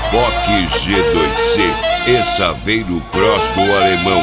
Boque G2C e Saveiro Cross do Alemão.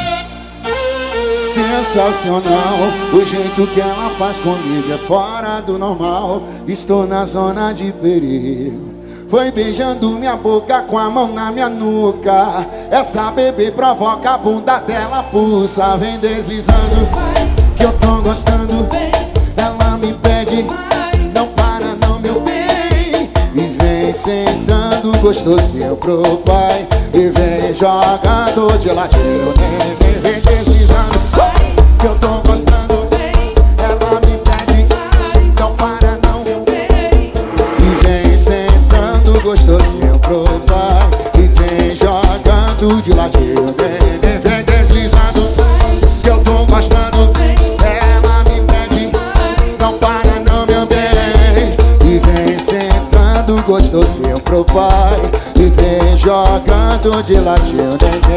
Sensacional, o jeito que ela faz comigo é fora do normal. Estou na zona de perigo. Foi beijando minha boca com a mão na minha nuca. Essa bebê provoca, a bunda dela pulsa. Vem deslizando, que eu tô gostando. Ela me pede, não para não, meu bem. E vem sentando gostosinho pro pai. E vem jogando de ladinho. Vem deslizando, que eu tô gostando. Ela me pede, não para não, meu bem. E vem sentando gostosinho pro pai. E vem jogando de ladinho. Vem deslizando, que eu tô gostando. Ela me pede, não para não, meu bem. E vem sentando gostosinho pro pai. E vem jogando de ladinho.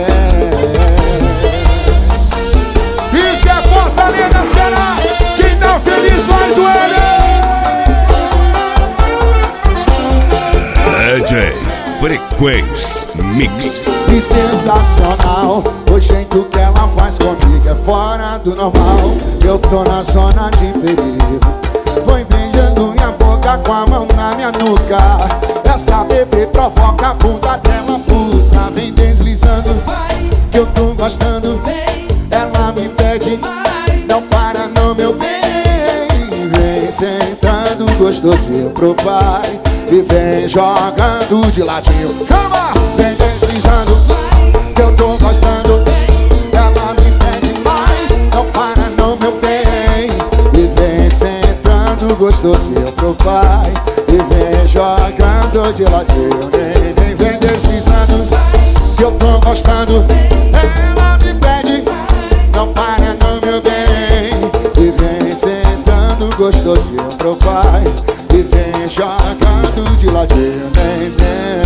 Isso é Fortaleza, Ceará. Quem tá feliz faz o DJ Frequência Mix. E sensacional, o jeito que ela faz comigo é fora do normal. Eu tô na zona de perigo. Foi beijando minha boca com a mão na minha nuca. Essa bebê provoca, a bunda dela pulsa. Vem deslizando, que eu tô gostando. Ela me pede, não para não, meu bem. Vem sentando gostosinho pro pai. E vem jogando de ladinho. Calma! Vem deslizando, que eu tô gostando. Ela me pede mais, não para não, meu bem. E vem sentando gostosinho pro pai. E vem jogando de ladinho. Vem deslizando, que eu tô gostando. Ela me pede, não para não, meu bem. E vem sentando gostosinho pro pai. E vem jogando de ladinho.